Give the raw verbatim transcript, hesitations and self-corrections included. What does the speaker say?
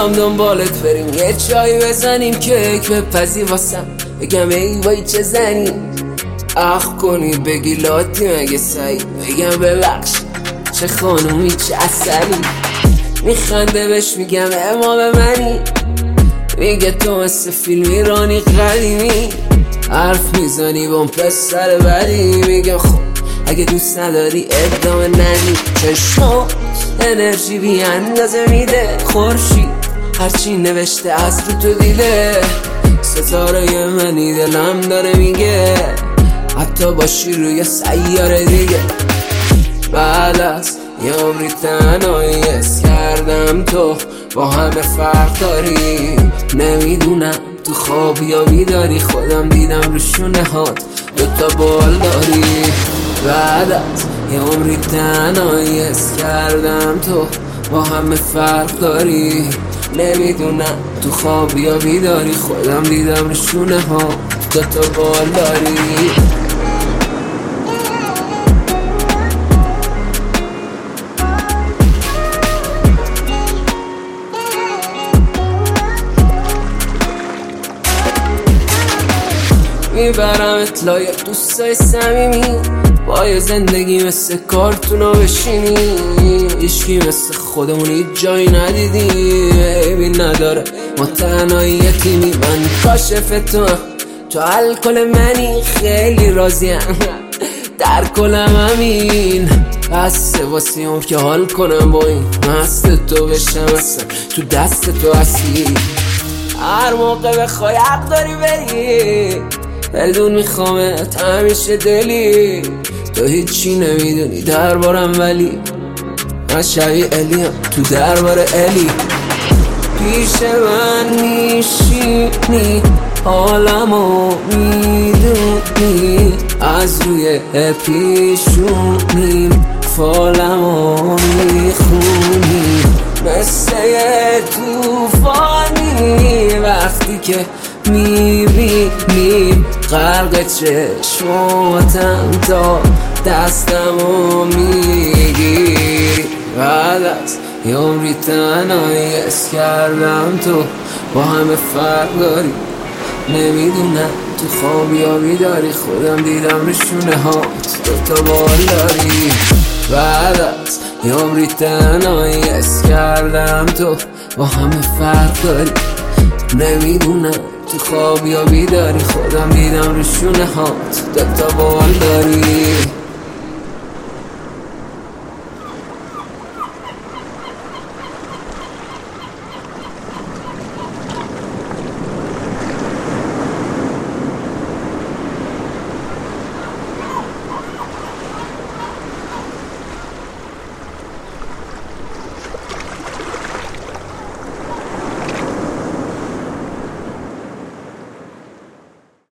بیام دنبالت بریم یه چایی بزنیم، کیک بپزی واسم بگم ای وای چه زنی، اخ کنی بگی لاتی مگه سعی، بگم ببخش چه خانومی چه اصلی، میخنده بهش میگم امام منی، میگه تو مثل فیلم ایرانی قدیمی، حرف میزنی با اون پسر بدی، میگم خب اگه دوست نداری ادامه ندی، چشمات انرژی بی اندازه میده، خورشید هرچی نوشته از رو تو دیده، ستاره منی دلم داره میگه حتی باشی روی سیاره دیگه، بعد از یه عمری تنهایی حس کردم تو با همه فرق داری، نمیدونم تو خواب یا بیداری، خودم دیدم رو شونه هات دوتا بال داری، بعد از یه عمری تنهایی حس کردم تو با همه فرق داری، نمیدونم تو خواب یا بیداری، خودم دیدم رو شونه هات دوتا بال داری. میبرم اطلاعی دوستای صمیمی، با یه زندگی مثل کارتونا بشینی، هیچکی مثل خودمون هیچ جایی ندیدی، عیبی نداره ما تنهایی یتیمی، من کاشف تو هم تو الکل منی، خیلی راضیم در کلم همین، بسته واسیم که حال کنم با این مست تو بشم، اصلا تو دست تو هستی، هر موقع بخوای حق داری بری، بدون میخوامت همیشه دلی، تو هیچی نمیدونی دربارم ولی من شبیه الیم تو دربار الی، پیش من میشینی حالمو میدونی، از روی پیشونیم فالمو میخونی، مثل یه توفانی وقتی که میبینیم غرق چشماتم تا دستمو میگیری، بعد از یه عمری تنهایی حس کردم تو با همه فرق داری، نمیدونم تو خواب یا بیداری، خودم دیدم رشونه هات دوتا بال داری، بعد از یه عمری تنهایی حس کردم تو با همه فرق داری، نمیدونم تو خواب یا بیداری، خودم دیدم رشونه هات دوتا بال داری.